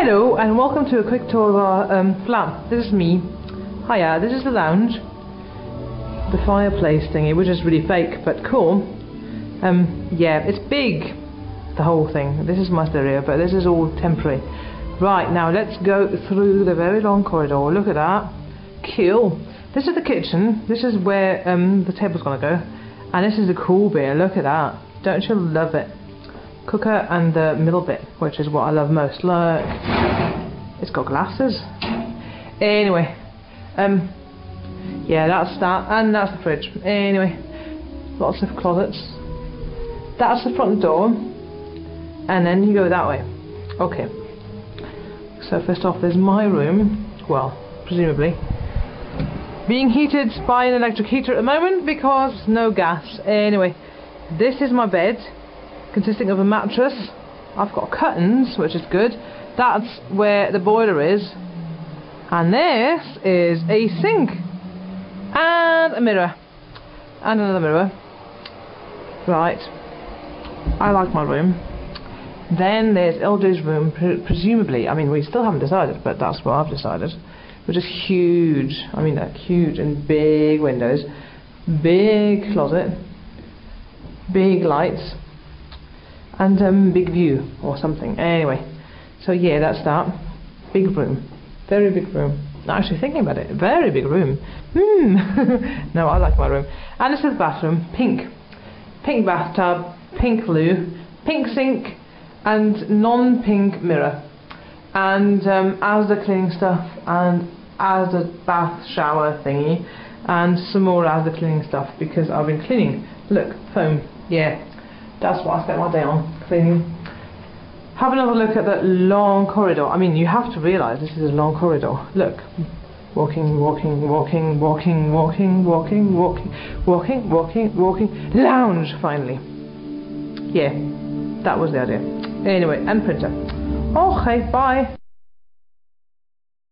Hello and welcome to a quick tour of our flat. This is me. Hiya, this is the lounge. The fireplace thingy, which is really fake but cool. Yeah, it's big, the whole thing. This is my stereo, but this is all temporary. Right, now let's go through the very long corridor. Look at that. Cool. This is the kitchen. This is where the table's gonna go. And this is the cool bit. Look at that. Don't you love it? Cooker and the middle bit, which is what I love most. Look, it's got glasses. Anyway, yeah, that's that, and that's the fridge. Anyway, lots of closets. That's the front door, and then you go that way. Okay. So first off, there's my room. Well, presumably being heated by an electric heater at the moment because no gas. Anyway, this is my bed, consisting of a mattress. I've got curtains, which is good. That's where the boiler is. And this is a sink. And a mirror. And another mirror. Right. I like my room. Then there's LJ's room, presumably. I mean, we still haven't decided, but that's what I've decided. Which is huge. I mean, like huge and big windows. Big closet. Big lights. And big view or something. Anyway, so yeah, that's that. Big room, very big room. Actually thinking about it, very big room. No, I like my room. And this is the bathroom. Pink bathtub, pink loo, pink sink, and non-pink mirror. And Asda cleaning stuff, and Asda bath shower thingy, and some more Asda cleaning stuff because I've been cleaning. Look, foam. Yeah. That's what I spent my day on, cleaning. Have another look at that long corridor. I mean, you have to realise this is a long corridor. Look. Walking. Lounge, finally. Yeah, that was the idea. Anyway, and printer. Okay, bye.